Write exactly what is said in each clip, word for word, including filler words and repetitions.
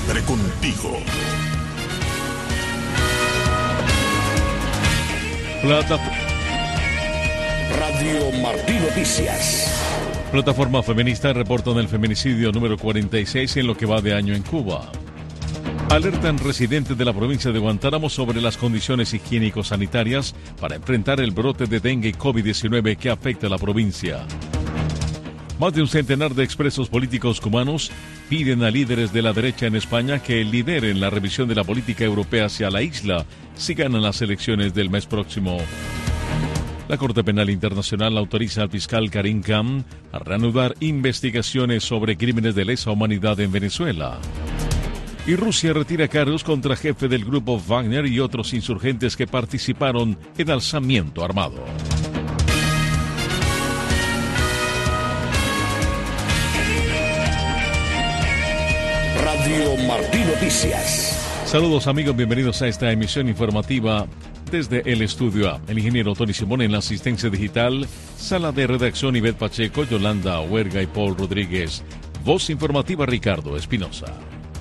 Siempre contigo. Plata... Radio Martí Noticias. Plataforma Feminista reportan el feminicidio número cuarenta y seis en lo que va de año en Cuba. Alertan residentes de la provincia de Guantánamo sobre las condiciones higiénico-sanitarias para enfrentar el brote de dengue y COVID diecinueve que afecta a la provincia. Más de un centenar de expresos políticos cubanos piden a líderes de la derecha en España que lideren la revisión de la política europea hacia la isla si ganan las elecciones del mes próximo. La Corte Penal Internacional autoriza al fiscal Karim Khan a reanudar investigaciones sobre crímenes de lesa humanidad en Venezuela. Y Rusia retira cargos contra jefe del grupo Wagner y otros insurgentes que participaron en alzamiento armado. Radio Martí Noticias. Saludos amigos, bienvenidos a esta emisión informativa desde el estudio A. El ingeniero Tony Simón en la asistencia digital, sala de redacción Ivette Pacheco, Yolanda Huerga y Paul Rodríguez. Voz informativa Ricardo Espinosa.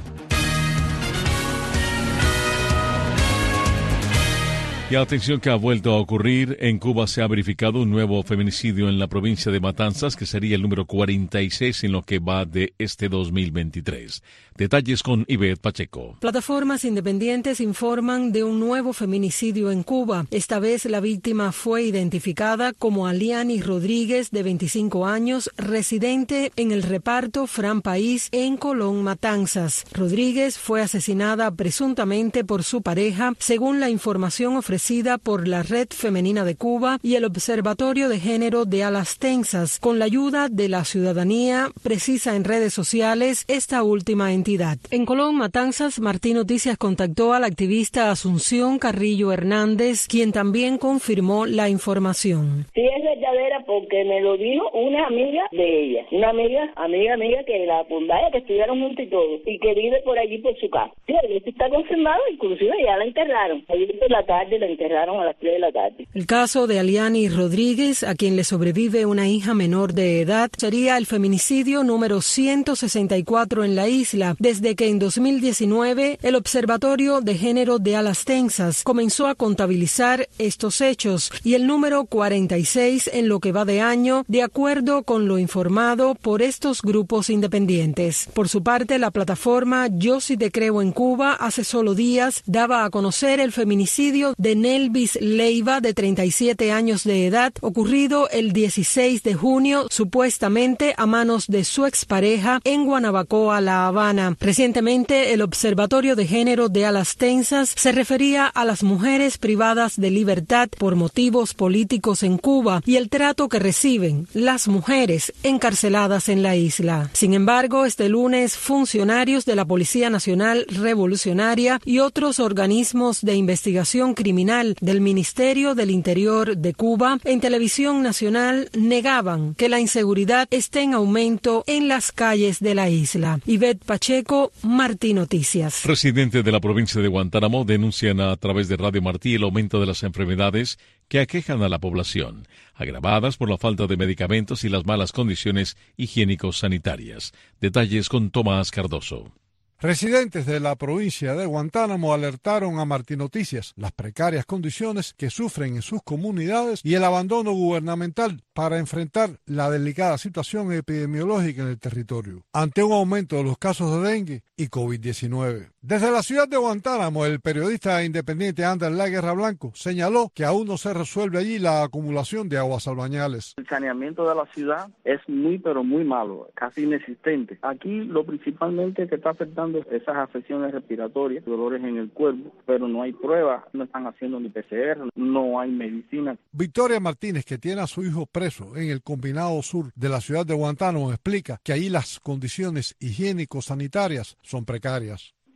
Y atención que ha vuelto a ocurrir. En Cuba se ha verificado un nuevo feminicidio en la provincia de Matanzas, que sería el número cuarenta y seis en lo que va de este dos mil veintitrés. Detalles con Ivette Pacheco. Plataformas independientes informan de un nuevo feminicidio en Cuba. Esta vez la víctima fue identificada como Aliani Rodríguez, de veinticinco años, residente en el reparto Fran País en Colón, Matanzas. Rodríguez fue asesinada presuntamente por su pareja, según la información ofrecida por la Red Femenina de Cuba y el Observatorio de Género de Alastenses, con la ayuda de la ciudadanía, precisa en redes sociales esta última entidad. En Colón, Matanzas, Martí Noticias contactó a la activista Asunción Carrillo Hernández, quien también confirmó la información. Sí, es verdadera porque me lo dijo una amiga de ella, una amiga, amiga, amiga que la fundaya, que estudiaron juntos y todo, y que vive por allí por su casa. Sí, esto está confirmado, inclusive ya la enterraron. Ayer por la tarde la enterraron a las tres de la tarde. El caso de Aliani Rodríguez, a quien le sobrevive una hija menor de edad, sería el feminicidio número ciento sesenta y cuatro en la isla, desde que en dos mil diecinueve el Observatorio de Género de Alastenses comenzó a contabilizar estos hechos, y el número cuarenta y seis en lo que va de año, de acuerdo con lo informado por estos grupos independientes. Por su parte, la plataforma Yo Sí Te Creo en Cuba hace solo días daba a conocer el feminicidio de Nelvis Leiva, de treinta y siete años de edad, ocurrido el dieciséis de junio, supuestamente a manos de su expareja en Guanabacoa, La Habana. Recientemente, el Observatorio de Género de Alastenses se refería a las mujeres privadas de libertad por motivos políticos en Cuba y el trato que reciben las mujeres encarceladas en la isla. Sin embargo, este lunes, funcionarios de la Policía Nacional Revolucionaria y otros organismos de investigación criminal del Ministerio del Interior de Cuba en televisión nacional negaban que la inseguridad esté en aumento en las calles de la isla. Ivette Pacheco, Martí Noticias. Residentes de la provincia de Guantánamo denuncian a través de Radio Martí el aumento de las enfermedades que aquejan a la población, agravadas por la falta de medicamentos y las malas condiciones higiénico-sanitarias. Detalles con Tomás Cardoso. Residentes de la provincia de Guantánamo alertaron a Martí Noticias las precarias condiciones que sufren en sus comunidades y el abandono gubernamental para enfrentar la delicada situación epidemiológica en el territorio, ante un aumento de los casos de dengue y COVID diecinueve. Desde la ciudad de Guantánamo, el periodista independiente Ander La Guerra Blanco señaló que aún no se resuelve allí la acumulación de aguas albañales. El saneamiento de la ciudad es muy, pero muy malo, casi inexistente. Aquí lo principalmente que está afectando esas afecciones respiratorias, dolores en el cuerpo, pero no hay pruebas, no están haciendo ni P C R, no hay medicina. Victoria Martínez, que tiene a su hijo preso en el Combinado Sur de la ciudad de Guantánamo, explica que allí las condiciones higiénico-sanitarias son precarias.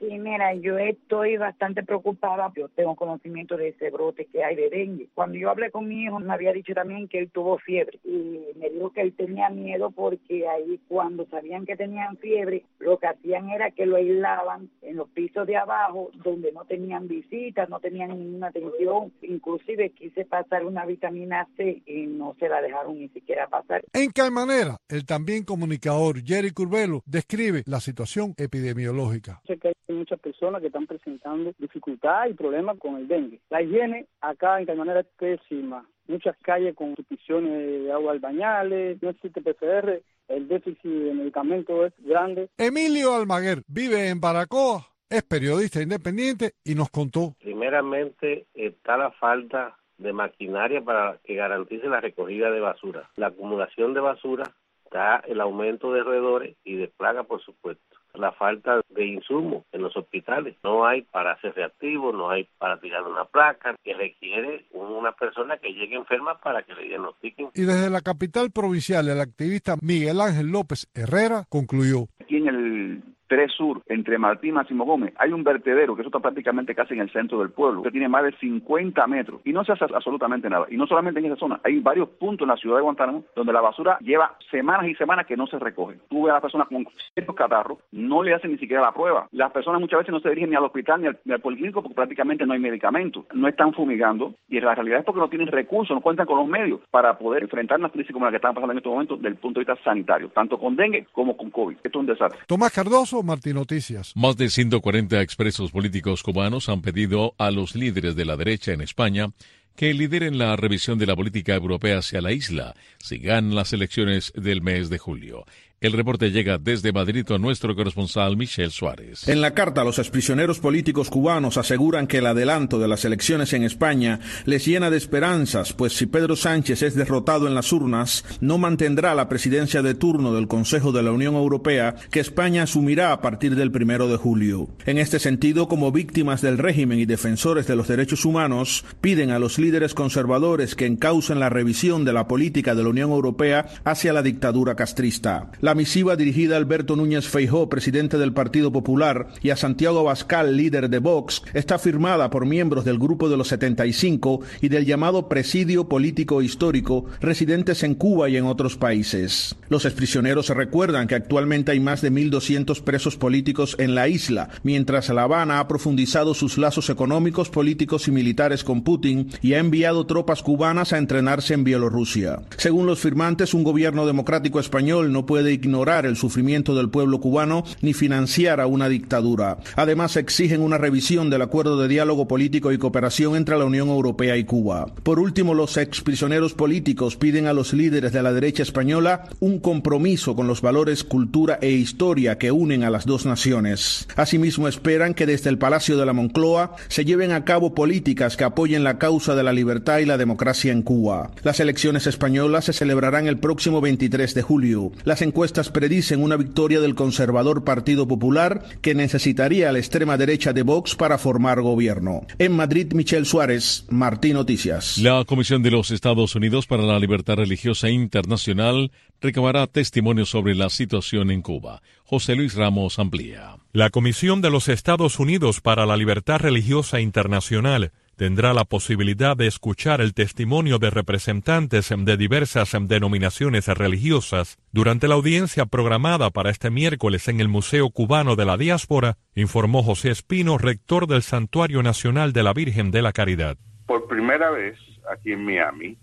Sí, mira, yo estoy bastante preocupada. Yo tengo conocimiento de ese brote que hay de dengue. Cuando yo hablé con mi hijo, me había dicho también que él tuvo fiebre. Y me dijo que él tenía miedo porque ahí cuando sabían que tenían fiebre, lo que hacían era que lo aislaban en los pisos de abajo, donde no tenían visitas, no tenían ninguna atención. Inclusive quise pasar una vitamina C y no se la dejaron ni siquiera pasar. En Caimanera, el también comunicador Jerry Curbelo describe la situación epidemiológica. Sé que hay muchas personas que están presentando dificultad y problemas con el dengue. La higiene acá en Caimanera es pésima. Muchas calles con sustituciones de agua albañales, no existe P C R, el déficit de medicamentos es grande. Emilio Almaguer vive en Baracoa, es periodista independiente y nos contó. Primeramente está la falta de maquinaria para que garantice la recogida de basura. La acumulación de basura, está el aumento de roedores y de plagas, por supuesto. La falta de insumos en los hospitales. No hay para hacer reactivos, no hay para tirar una placa, que requiere una persona que llegue enferma para que le diagnostiquen. Y desde la capital provincial, el activista Miguel Ángel López Herrera concluyó. Aquí en el tres Sur, entre Martín y Máximo Gómez, hay un vertedero que eso está prácticamente casi en el centro del pueblo, que tiene más de cincuenta metros y no se hace absolutamente nada. Y no solamente en esa zona, hay varios puntos en la ciudad de Guantánamo donde la basura lleva semanas y semanas que no se recoge. Tú ves a las personas con ciertos catarros, no le hacen ni siquiera la prueba. Las personas muchas veces no se dirigen ni al hospital ni al, ni al policlínico porque prácticamente no hay medicamentos. No están fumigando y la realidad es porque no tienen recursos, no cuentan con los medios para poder enfrentar una crisis como la que están pasando en estos momentos desde el punto de vista sanitario, tanto con dengue como con COVID. Esto es un desastre. Tomás Cardoso, Martín Noticias. Más de ciento cuarenta expresos políticos cubanos han pedido a los líderes de la derecha en España que lideren la revisión de la política europea hacia la isla si ganan las elecciones del mes de julio. El reporte llega desde Madrid a nuestro corresponsal Michel Suárez. En la carta, los exprisioneros políticos cubanos aseguran que el adelanto de las elecciones en España les llena de esperanzas, pues si Pedro Sánchez es derrotado en las urnas, no mantendrá la presidencia de turno del Consejo de la Unión Europea que España asumirá a partir del primero de julio. En este sentido, como víctimas del régimen y defensores de los derechos humanos, piden a los líderes conservadores que encaucen la revisión de la política de la Unión Europea hacia la dictadura castrista. La misiva dirigida a Alberto Núñez Feijóo, presidente del Partido Popular, y a Santiago Abascal, líder de Vox, está firmada por miembros del Grupo de los setenta y cinco y del llamado Presidio Político Histórico, residentes en Cuba y en otros países. Los exprisioneros recuerdan que actualmente hay más de mil doscientos presos políticos en la isla, mientras La Habana ha profundizado sus lazos económicos, políticos y militares con Putin y ha enviado tropas cubanas a entrenarse en Bielorrusia. Según los firmantes, un gobierno democrático español no puede ignorar el sufrimiento del pueblo cubano ni financiar a una dictadura. Además, exigen una revisión del acuerdo de diálogo político y cooperación entre la Unión Europea y Cuba. Por último, los exprisioneros políticos piden a los líderes de la derecha española un compromiso con los valores, cultura e historia que unen a las dos naciones. Asimismo, esperan que desde el Palacio de la Moncloa se lleven a cabo políticas que apoyen la causa de la libertad y la democracia en Cuba. Las elecciones españolas se celebrarán el próximo veintitrés de julio. Las encuestas predicen una victoria del conservador Partido Popular que necesitaría a la extrema derecha de Vox para formar gobierno. En Madrid, Michel Suárez, Martín Noticias. La Comisión de los Estados Unidos para la Libertad Religiosa Internacional recabará testimonios sobre la situación en Cuba. José Luis Ramos amplía. La Comisión de los Estados Unidos para la Libertad Religiosa Internacional tendrá la posibilidad de escuchar el testimonio de representantes de diversas denominaciones religiosas durante la audiencia programada para este miércoles en el Museo Cubano de la Diáspora, informó José Espino, rector del Santuario Nacional de la Virgen de la Caridad. Por primera vez aquí en Miami,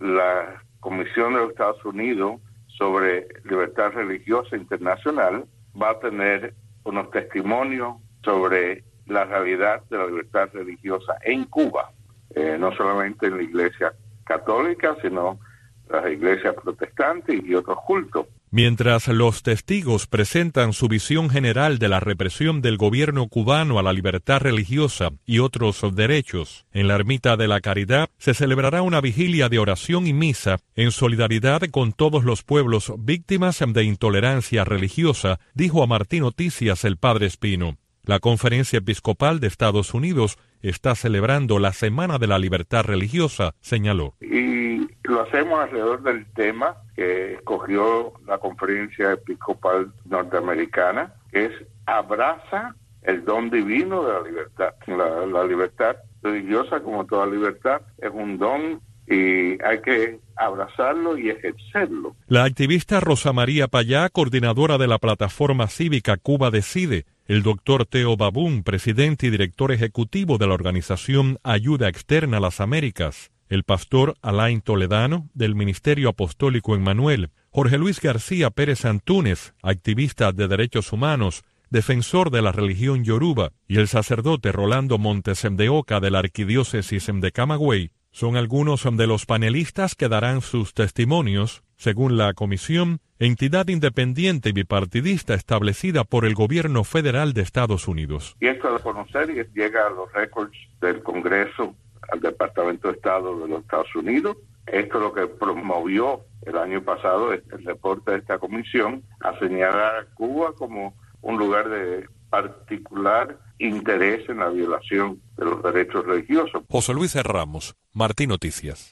la Comisión de los Estados Unidos sobre Libertad Religiosa Internacional va a tener unos testimonios sobre la realidad de la libertad religiosa en Cuba, eh, no solamente en la Iglesia Católica, sino las iglesias protestantes y otros cultos. Mientras los testigos presentan su visión general de la represión del gobierno cubano a la libertad religiosa y otros derechos, en la Ermita de la Caridad se celebrará una vigilia de oración y misa en solidaridad con todos los pueblos víctimas de intolerancia religiosa, dijo a Martín Noticias el padre Espino. La Conferencia Episcopal de Estados Unidos está celebrando la Semana de la Libertad Religiosa, señaló. Y lo hacemos alrededor del tema que escogió la Conferencia Episcopal Norteamericana, que es abraza el don divino de la libertad. La, la libertad religiosa, como toda libertad, es un don y hay que abrazarlo y ejercerlo. La activista Rosa María Payá, coordinadora de la plataforma cívica Cuba Decide, el doctor Teo Babún, presidente y director ejecutivo de la organización Ayuda Externa a las Américas, el pastor Alain Toledano, del Ministerio Apostólico Emmanuel, Jorge Luis García Pérez Antúnez, activista de derechos humanos, defensor de la religión yoruba, y el sacerdote Rolando Montes de Oca de la Arquidiócesis de Camagüey, son algunos de los panelistas que darán sus testimonios, según la comisión, entidad independiente y bipartidista establecida por el gobierno federal de Estados Unidos. Y esto de conocer y llega a los récords del Congreso, al Departamento de Estado de los Estados Unidos. Esto es lo que promovió el año pasado el reporte de esta comisión, a señalar a Cuba como un lugar de particular interés en la violación de los derechos religiosos. José Luis Ramos, Martín Noticias.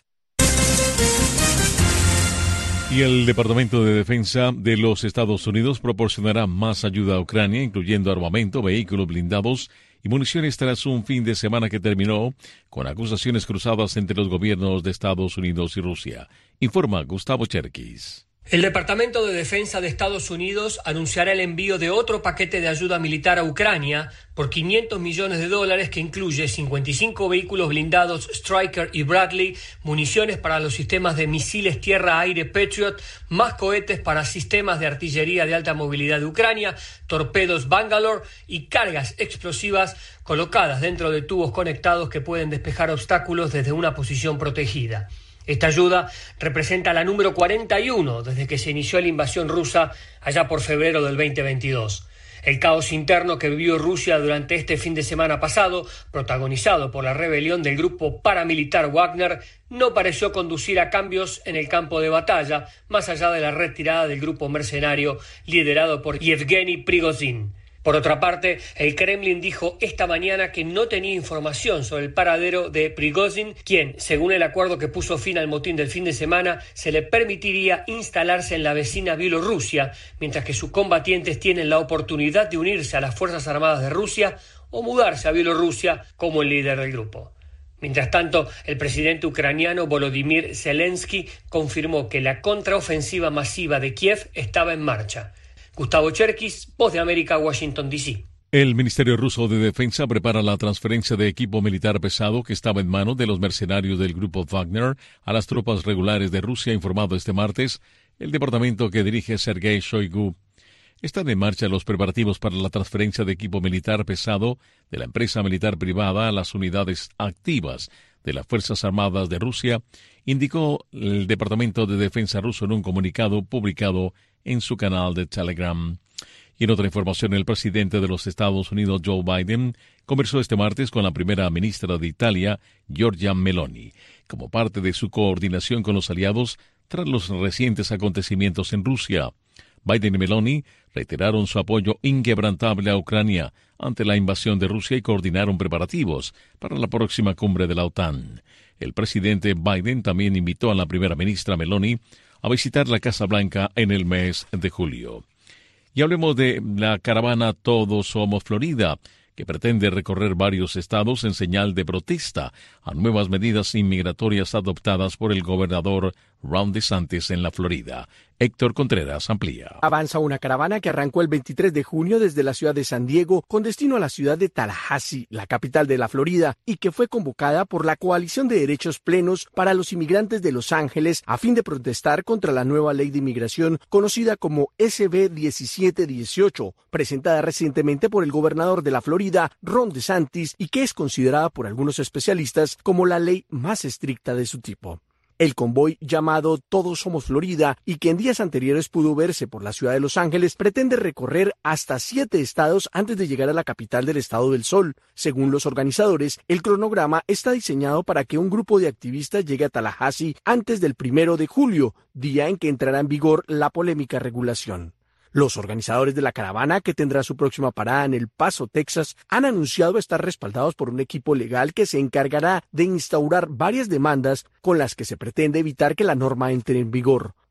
Y el Departamento de Defensa de los Estados Unidos proporcionará más ayuda a Ucrania, incluyendo armamento, vehículos blindados y municiones tras un fin de semana que terminó con acusaciones cruzadas entre los gobiernos de Estados Unidos y Rusia. Informa Gustavo Cherkis. El Departamento de Defensa de Estados Unidos anunciará el envío de otro paquete de ayuda militar a Ucrania por quinientos millones de dólares que incluye cincuenta y cinco vehículos blindados Stryker y Bradley, municiones para los sistemas de misiles tierra-aire Patriot, más cohetes para sistemas de artillería de alta movilidad de Ucrania, torpedos Bangalore y cargas explosivas colocadas dentro de tubos conectados que pueden despejar obstáculos desde una posición protegida. Esta ayuda representa la número cuarenta y uno desde que se inició la invasión rusa allá por febrero del veinte veintidós. El caos interno que vivió Rusia durante este fin de semana pasado, protagonizado por la rebelión del grupo paramilitar Wagner, no pareció conducir a cambios en el campo de batalla, más allá de la retirada del grupo mercenario liderado por Yevgeny Prigozhin. Por otra parte, el Kremlin dijo esta mañana que no tenía información sobre el paradero de Prigozhin, quien, según el acuerdo que puso fin al motín del fin de semana, se le permitiría instalarse en la vecina Bielorrusia, mientras que sus combatientes tienen la oportunidad de unirse a las Fuerzas Armadas de Rusia o mudarse a Bielorrusia como el líder del grupo. Mientras tanto, el presidente ucraniano Volodymyr Zelensky confirmó que la contraofensiva masiva de Kiev estaba en marcha. Gustavo Cherkis, Voz de América, Washington, D C El Ministerio Ruso de Defensa prepara la transferencia de equipo militar pesado que estaba en manos de los mercenarios del grupo Wagner a las tropas regulares de Rusia, informado este martes el departamento que dirige Sergei Shoigu. Están en marcha los preparativos para la transferencia de equipo militar pesado de la empresa militar privada a las unidades activas de las Fuerzas Armadas de Rusia, indicó el Departamento de Defensa ruso en un comunicado publicado en su canal de Telegram. Y en otra información, el presidente de los Estados Unidos, Joe Biden, conversó este martes con la primera ministra de Italia, Giorgia Meloni, como parte de su coordinación con los aliados tras los recientes acontecimientos en Rusia. Biden y Meloni reiteraron su apoyo inquebrantable a Ucrania ante la invasión de Rusia y coordinaron preparativos para la próxima cumbre de la OTAN. El presidente Biden también invitó a la primera ministra Meloni a visitar la Casa Blanca en el mes de julio. Y hablemos de la caravana Todos Somos Florida, que pretende recorrer varios estados en señal de protesta a nuevas medidas inmigratorias adoptadas por el gobernador Ron DeSantis en la Florida. Héctor Contreras amplía. Avanza una caravana que arrancó el veintitrés de junio desde la ciudad de San Diego con destino a la ciudad de Tallahassee, la capital de la Florida, y que fue convocada por la Coalición de Derechos Plenos para los Inmigrantes de Los Ángeles a fin de protestar contra la nueva ley de inmigración conocida como S B diecisiete dieciocho, presentada recientemente por el gobernador de la Florida, Ron DeSantis, y que es considerada por algunos especialistas como la ley más estricta de su tipo. El convoy llamado Todos Somos Florida y que en días anteriores pudo verse por la ciudad de Los Ángeles pretende recorrer hasta siete estados antes de llegar a la capital del Estado del Sol. Según los organizadores, el cronograma está diseñado para que un grupo de activistas llegue a Tallahassee antes del primero de julio, día en que entrará en vigor la polémica regulación. Los organizadores de la caravana, que tendrá su próxima parada en El Paso, Texas, han anunciado estar respaldados por un equipo legal que se encargará de instaurar varias demandas con las que se pretende evitar que la norma entre en vigor.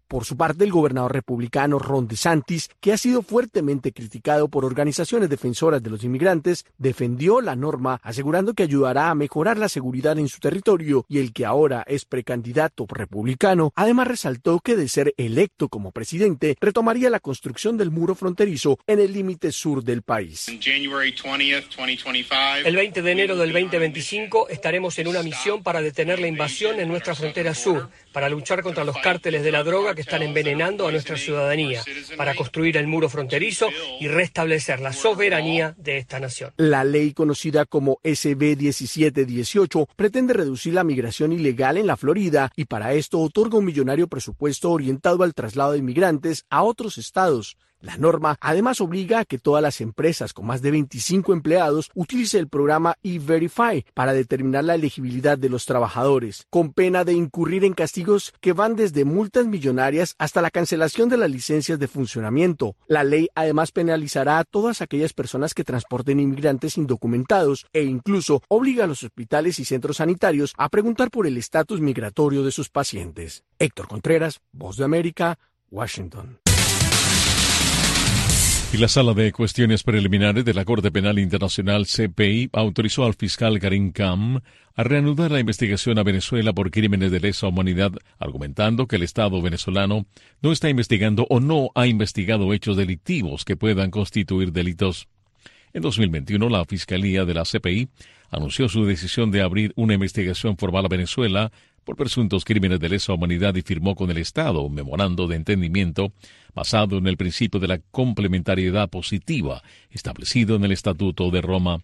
Por su parte, el gobernador republicano Ron DeSantis, que ha sido fuertemente criticado por organizaciones defensoras de los inmigrantes, defendió la norma, asegurando que ayudará a mejorar la seguridad en su territorio, y el que ahora es precandidato republicano, además resaltó que de ser electo como presidente, retomaría la construcción del muro fronterizo en el límite sur del país. El veinte de enero del veinte veinticinco estaremos en una misión para detener la invasión en nuestra frontera sur, para luchar contra los cárteles de la droga que están envenenando a nuestra ciudadanía, para construir el muro fronterizo y restablecer la soberanía de esta nación. La ley conocida como S B diecisiete dieciocho pretende reducir la migración ilegal en la Florida y para esto otorga un millonario presupuesto orientado al traslado de inmigrantes a otros estados. La norma además obliga a que todas las empresas con más de veinticinco empleados utilicen el programa E-Verify para determinar la elegibilidad de los trabajadores, con pena de incurrir en castigos que van desde multas millonarias hasta la cancelación de las licencias de funcionamiento. La ley además penalizará a todas aquellas personas que transporten inmigrantes indocumentados e incluso obliga a los hospitales y centros sanitarios a preguntar por el estatus migratorio de sus pacientes. Héctor Contreras, Voz de América, Washington. Y la Sala de Cuestiones Preliminares de la Corte Penal Internacional C P I autorizó al fiscal Karim Khan a reanudar la investigación a Venezuela por crímenes de lesa humanidad, argumentando que el Estado venezolano no está investigando o no ha investigado hechos delictivos que puedan constituir delitos. En dos mil veintiuno, la Fiscalía de la C P I anunció su decisión de abrir una investigación formal a Venezuela por presuntos crímenes de lesa humanidad y firmó con el Estado un memorando de entendimiento basado en el principio de la complementariedad positiva establecido en el Estatuto de Roma.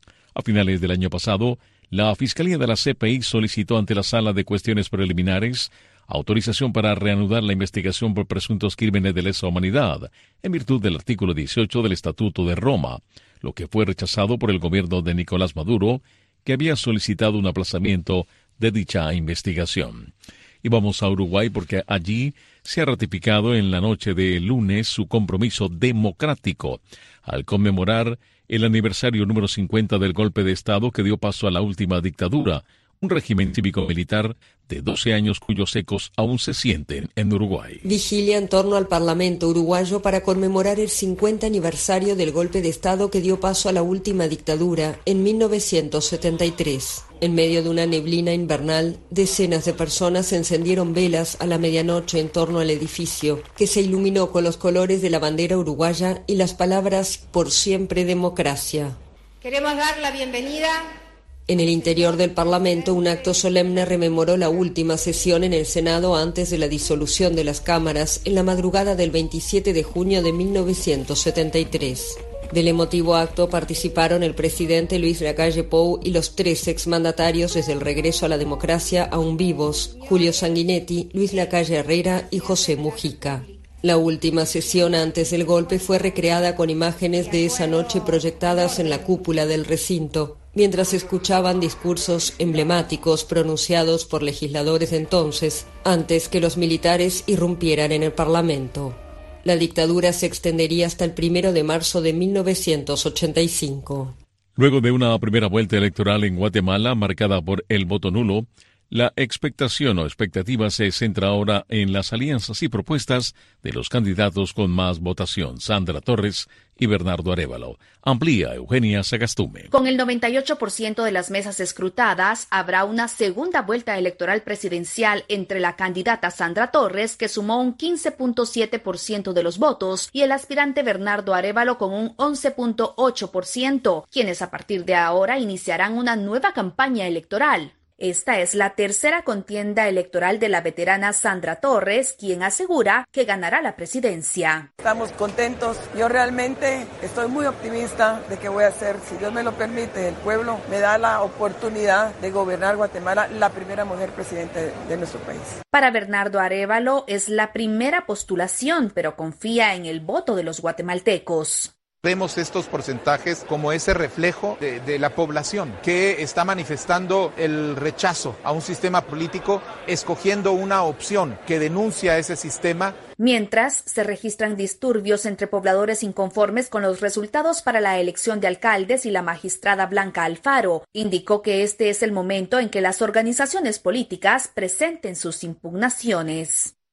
A finales del año pasado, la Fiscalía de la C P I solicitó ante la Sala de Cuestiones Preliminares autorización para reanudar la investigación por presuntos crímenes de lesa humanidad en virtud del artículo dieciocho del Estatuto de Roma, lo que fue rechazado por el gobierno de Nicolás Maduro, que había solicitado un aplazamiento de dicha investigación. Y vamos a Uruguay porque allí se ha ratificado en la noche de lunes su compromiso democrático al conmemorar el aniversario número cincuenta del golpe de Estado que dio paso a la última dictadura, un régimen cívico-militar de doce años cuyos ecos aún se sienten en Uruguay. Vigilia en torno al Parlamento uruguayo para conmemorar el cincuenta aniversario del golpe de Estado que dio paso a la última dictadura en mil novecientos setenta y tres. En medio de una neblina invernal, decenas de personas encendieron velas a la medianoche en torno al edificio, que se iluminó con los colores de la bandera uruguaya y las palabras "por siempre democracia". Queremos dar la bienvenida. En el interior del Parlamento, un acto solemne rememoró la última sesión en el Senado antes de la disolución de las cámaras en la madrugada del veintisiete de junio de mil novecientos setenta y tres. Del emotivo acto participaron el presidente Luis Lacalle Pou y los tres exmandatarios desde el regreso a la democracia aún vivos, Julio Sanguinetti, Luis Lacalle Herrera y José Mujica. La última sesión antes del golpe fue recreada con imágenes de esa noche proyectadas en la cúpula del recinto, mientras se escuchaban discursos emblemáticos pronunciados por legisladores de entonces, antes que los militares irrumpieran en el Parlamento. La dictadura se extendería hasta el primero de marzo de mil novecientos ochenta y cinco. Luego de una primera vuelta electoral en Guatemala marcada por el voto nulo, la expectación o expectativa se centra ahora en las alianzas y propuestas de los candidatos con más votación, Sandra Torres y Bernardo Arévalo. Amplía Eugenia Sagastume. Con el noventa y ocho por ciento de las mesas escrutadas, habrá una segunda vuelta electoral presidencial entre la candidata Sandra Torres, que sumó un quince punto siete por ciento de los votos, y el aspirante Bernardo Arévalo con un once punto ocho por ciento, quienes a partir de ahora iniciarán una nueva campaña electoral. Esta es la tercera contienda electoral de la veterana Sandra Torres, quien asegura que ganará la presidencia. Estamos contentos. Yo realmente estoy muy optimista de que voy a ser, si Dios me lo permite, el pueblo me da la oportunidad de gobernar Guatemala, la primera mujer presidente de nuestro país. Para Bernardo Arévalo es la primera postulación, pero confía en el voto de los guatemaltecos. Vemos estos porcentajes como ese reflejo de, de la población que está manifestando el rechazo a un sistema político, escogiendo una opción que denuncia ese sistema. Mientras, se registran disturbios entre pobladores inconformes con los resultados para la elección de alcaldes y la magistrada Blanca Alfaro indicó que este es el momento en que las organizaciones políticas presenten sus impugnaciones.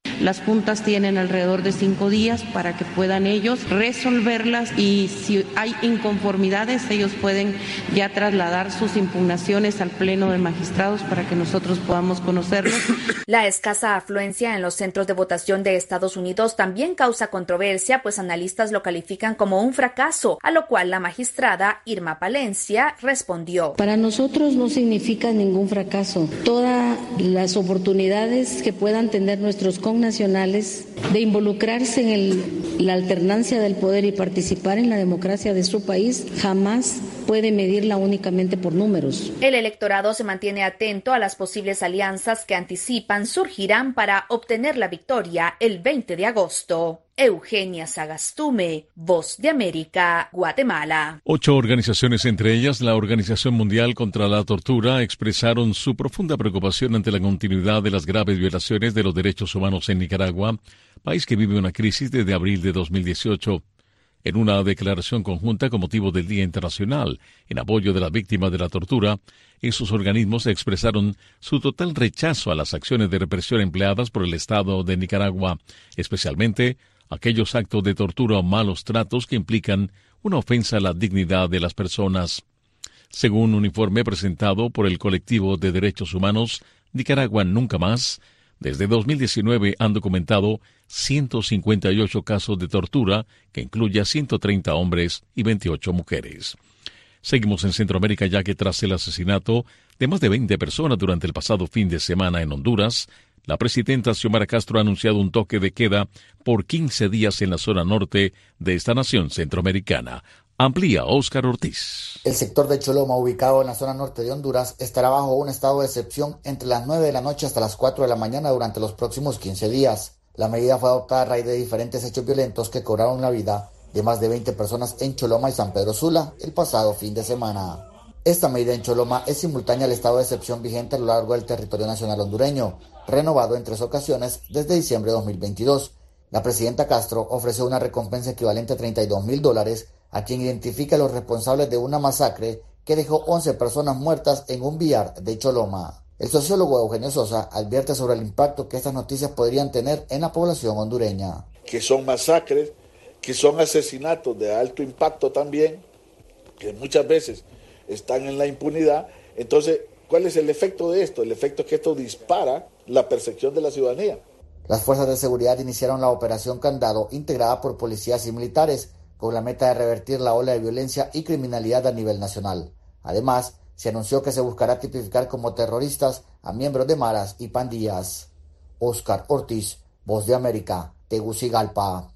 Las juntas tienen alrededor de cinco días para que puedan ellos resolverlas y si hay inconformidades ellos pueden ya trasladar sus impugnaciones al Pleno de Magistrados para que nosotros podamos conocerlos. La escasa afluencia en los centros de votación de Estados Unidos también causa controversia, pues analistas lo califican como un fracaso, a lo cual la magistrada Irma Palencia respondió. Para nosotros no significa ningún fracaso. Todas las oportunidades que puedan tener nuestros connacionales de involucrarse en el, la alternancia del poder y participar en la democracia de su país jamás puede medirla únicamente por números. El electorado se mantiene atento a las posibles alianzas que anticipan surgirán para obtener la victoria el veinte de agosto. Eugenia Sagastume, Voz de América, Guatemala. Ocho organizaciones, entre ellas la Organización Mundial contra la Tortura, expresaron su profunda preocupación ante la continuidad de las graves violaciones de los derechos humanos en Nicaragua, país que vive una crisis desde abril de dos mil dieciocho. En una declaración conjunta con motivo del Día Internacional en apoyo de las víctimas de la tortura, esos organismos expresaron su total rechazo a las acciones de represión empleadas por el Estado de Nicaragua, especialmente aquellos actos de tortura o malos tratos que implican una ofensa a la dignidad de las personas. Según un informe presentado por el colectivo de derechos humanos Nicaragua Nunca Más, desde dos mil diecinueve han documentado ciento cincuenta y ocho casos de tortura, que incluye a ciento treinta hombres y veintiocho mujeres. Seguimos en Centroamérica, ya que tras el asesinato de más de veinte personas durante el pasado fin de semana en Honduras, la presidenta Xiomara Castro ha anunciado un toque de queda por quince días en la zona norte de esta nación centroamericana. Amplía Óscar Ortiz. El sector de Choloma, ubicado en la zona norte de Honduras, estará bajo un estado de excepción entre las nueve de la noche hasta las cuatro de la mañana durante los próximos quince días. La medida fue adoptada a raíz de diferentes hechos violentos que cobraron la vida de más de veinte personas en Choloma y San Pedro Sula el pasado fin de semana. Esta medida en Choloma es simultánea al estado de excepción vigente a lo largo del territorio nacional hondureño, renovado en tres ocasiones desde diciembre de dos mil veintidós. La presidenta Castro ofreció una recompensa equivalente a treinta y dos mil dólares a quien identifique a los responsables de una masacre que dejó once personas muertas en un billar de Choloma. El sociólogo Eugenio Sosa advierte sobre el impacto que estas noticias podrían tener en la población hondureña. Que son masacres, que son asesinatos de alto impacto también, que muchas veces están en la impunidad. Entonces, ¿cuál es el efecto de esto? El efecto es que esto dispara la percepción de la ciudadanía. Las fuerzas de seguridad iniciaron la operación Candado, integrada por policías y militares, con la meta de revertir la ola de violencia y criminalidad a nivel nacional. Además, se anunció que se buscará tipificar como terroristas a miembros de maras y pandillas. Óscar Ortiz, Voz de América, Tegucigalpa.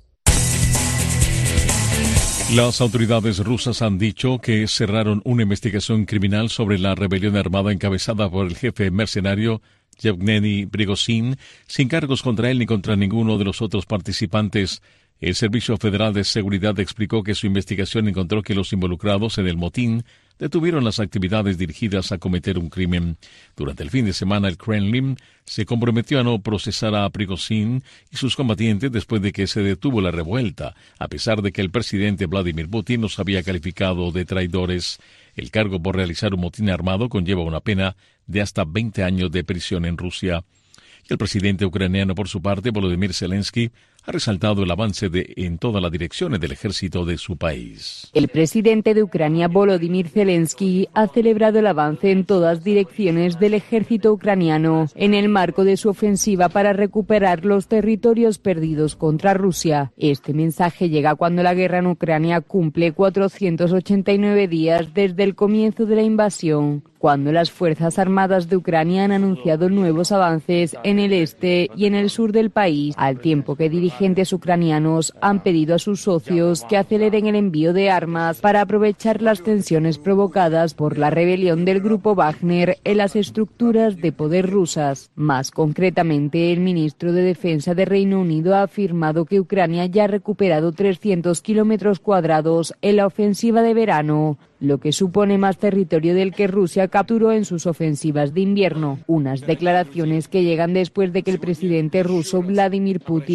Las autoridades rusas han dicho que cerraron una investigación criminal sobre la rebelión armada encabezada por el jefe mercenario Yevgeny Prigozhin, sin cargos contra él ni contra ninguno de los otros participantes. El Servicio Federal de Seguridad explicó que su investigación encontró que los involucrados en el motín detuvieron las actividades dirigidas a cometer un crimen. Durante el fin de semana, el Kremlin se comprometió a no procesar a Prigozhin y sus combatientes después de que se detuvo la revuelta, a pesar de que el presidente Vladimir Putin los había calificado de traidores. El cargo por realizar un motín armado conlleva una pena de hasta veinte años de prisión en Rusia. Y el presidente ucraniano, por su parte, Volodymyr Zelensky, ha resaltado el avance de, en todas las direcciones del ejército de su país. El presidente de Ucrania, Volodymyr Zelensky, ha celebrado el avance en todas direcciones del ejército ucraniano en el marco de su ofensiva para recuperar los territorios perdidos contra Rusia. Este mensaje llega cuando la guerra en Ucrania cumple cuatrocientos ochenta y nueve días desde el comienzo de la invasión, cuando las Fuerzas Armadas de Ucrania han anunciado nuevos avances en el este y en el sur del país, al tiempo que dirigentes ucranianos han pedido a sus socios que aceleren el envío de armas para aprovechar las tensiones provocadas por la rebelión del grupo Wagner en las estructuras de poder rusas. Más concretamente, el ministro de Defensa de Reino Unido ha afirmado que Ucrania ya ha recuperado trescientos kilómetros cuadrados en la ofensiva de verano, lo que supone más territorio del que Rusia capturó en sus ofensivas de invierno. Unas declaraciones que llegan después de que el presidente ruso Vladimir Putin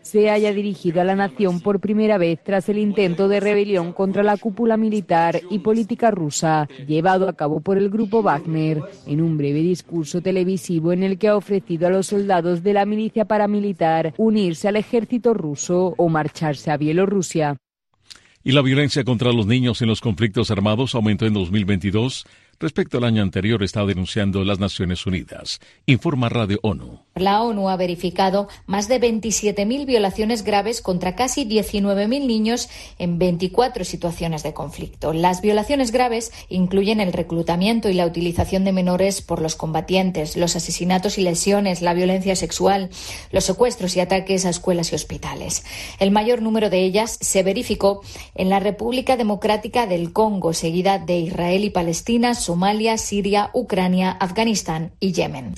se haya dirigido a la nación por primera vez tras el intento de rebelión contra la cúpula militar y política rusa llevado a cabo por el grupo Wagner, en un breve discurso televisivo en el que ha ofrecido a los soldados de la milicia paramilitar unirse al ejército ruso o marcharse a Bielorrusia. Y la violencia contra los niños en los conflictos armados aumentó en dos mil veintidós. Respecto al año anterior, está denunciando las Naciones Unidas. Informa Radio ONU. La ONU ha verificado más de veintisiete mil violaciones graves contra casi diecinueve mil niños en veinticuatro situaciones de conflicto. Las violaciones graves incluyen el reclutamiento y la utilización de menores por los combatientes, los asesinatos y lesiones, la violencia sexual, los secuestros y ataques a escuelas y hospitales. El mayor número de ellas se verificó en la República Democrática del Congo, seguida de Israel y Palestina, Somalia, Siria, Ucrania, Afganistán y Yemen.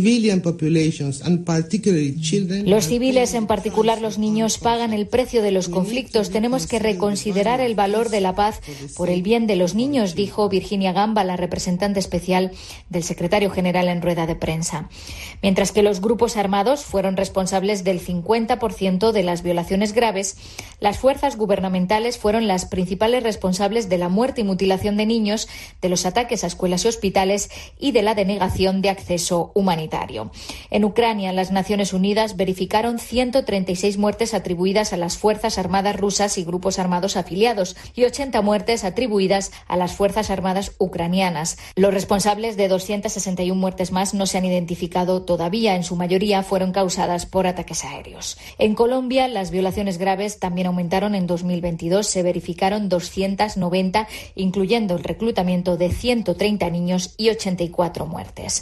Los civiles, en particular los niños, pagan el precio de los conflictos. Tenemos que reconsiderar el valor de la paz por el bien de los niños, dijo Virginia Gamba, la representante especial del secretario general en rueda de prensa. Mientras que los grupos armados fueron responsables del cincuenta por ciento de las violaciones graves, las fuerzas gubernamentales fueron las principales responsables de la muerte y mutilación de niños, de los ataques a escuelas y hospitales y de la denegación de acceso humanitario. En Ucrania, las Naciones Unidas verificaron ciento treinta y seis muertes atribuidas a las Fuerzas Armadas rusas y grupos armados afiliados y ochenta muertes atribuidas a las Fuerzas Armadas ucranianas. Los responsables de doscientas sesenta y una muertes más no se han identificado todavía. En su mayoría fueron causadas por ataques aéreos. En Colombia, las violaciones graves también aumentaron en dos mil veintidós. Se verificaron doscientas noventa, incluyendo el reclutamiento de ciento treinta niños y ochenta y cuatro muertes.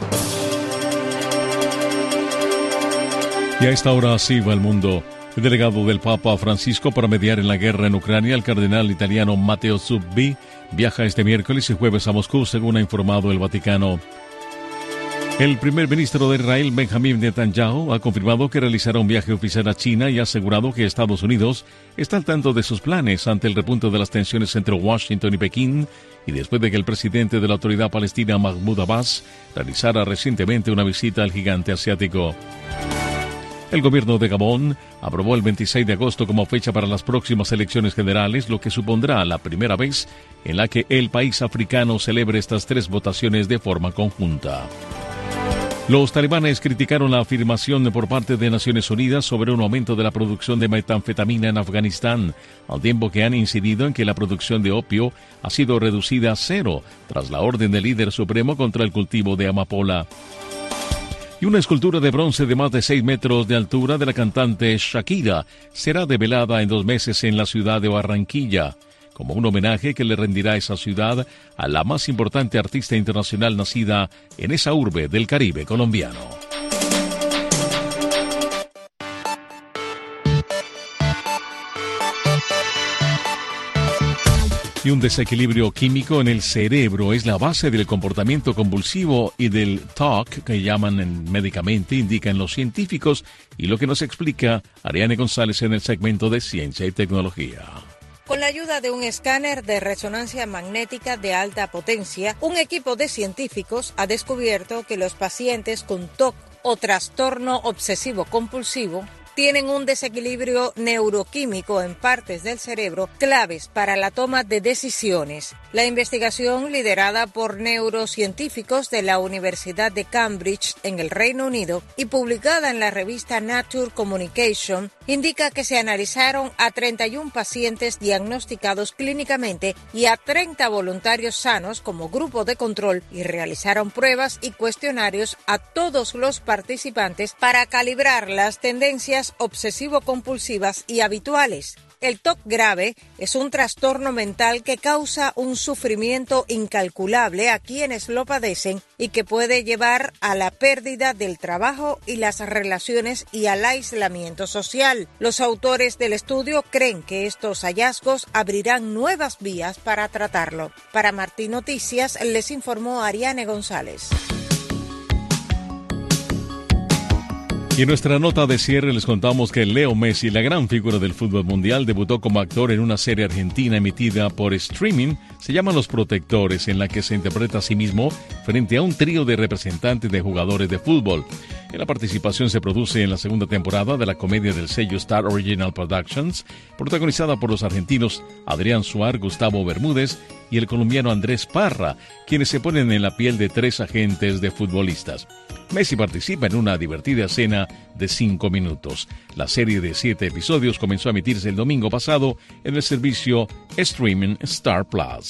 Y a esta hora así va el mundo. El delegado del Papa Francisco para mediar en la guerra en Ucrania, el cardenal italiano Matteo Zuppi, viaja este miércoles y jueves a Moscú, según ha informado el Vaticano. El primer ministro de Israel, Benjamín Netanyahu, ha confirmado que realizará un viaje oficial a China y ha asegurado que Estados Unidos está al tanto de sus planes ante el repunte de las tensiones entre Washington y Pekín y después de que el presidente de la Autoridad Palestina, Mahmoud Abbas, realizara recientemente una visita al gigante asiático. El gobierno de Gabón aprobó el veintiséis de agosto como fecha para las próximas elecciones generales, lo que supondrá la primera vez en la que el país africano celebre estas tres votaciones de forma conjunta. Los talibanes criticaron la afirmación por parte de Naciones Unidas sobre un aumento de la producción de metanfetamina en Afganistán, al tiempo que han incidido en que la producción de opio ha sido reducida a cero tras la orden del líder supremo contra el cultivo de amapola. Y una escultura de bronce de más de seis metros de altura de la cantante Shakira será develada en dos meses en la ciudad de Barranquilla, como un homenaje que le rendirá esa ciudad a la más importante artista internacional nacida en esa urbe del Caribe colombiano. Y un desequilibrio químico en el cerebro es la base del comportamiento convulsivo y del T O C, que llaman médicamente, indican los científicos, y lo que nos explica Ariane González en el segmento de Ciencia y Tecnología. Con la ayuda de un escáner de resonancia magnética de alta potencia, un equipo de científicos ha descubierto que los pacientes con T O C o trastorno obsesivo compulsivo tienen un desequilibrio neuroquímico en partes del cerebro claves para la toma de decisiones. La investigación, liderada por neurocientíficos de la Universidad de Cambridge en el Reino Unido y publicada en la revista Nature Communication, indica que se analizaron a treinta y uno pacientes diagnosticados clínicamente y a treinta voluntarios sanos como grupo de control y realizaron pruebas y cuestionarios a todos los participantes para calibrar las tendencias obsesivo-compulsivas y habituales. El T O C grave es un trastorno mental que causa un sufrimiento incalculable a quienes lo padecen y que puede llevar a la pérdida del trabajo y las relaciones y al aislamiento social. Los autores del estudio creen que estos hallazgos abrirán nuevas vías para tratarlo. Para Martín Noticias les informó Ariane González. Y en nuestra nota de cierre les contamos que Leo Messi, la gran figura del fútbol mundial, debutó como actor en una serie argentina emitida por streaming, se llama Los Protectores, en la que se interpreta a sí mismo frente a un trío de representantes de jugadores de fútbol. La participación se produce en la segunda temporada de la comedia del sello Star Original Productions, protagonizada por los argentinos Adrián Suar, Gustavo Bermúdez y el colombiano Andrés Parra, quienes se ponen en la piel de tres agentes de futbolistas. Messi participa en una divertida escena de cinco minutos. La serie de siete episodios comenzó a emitirse el domingo pasado en el servicio streaming Star Plus.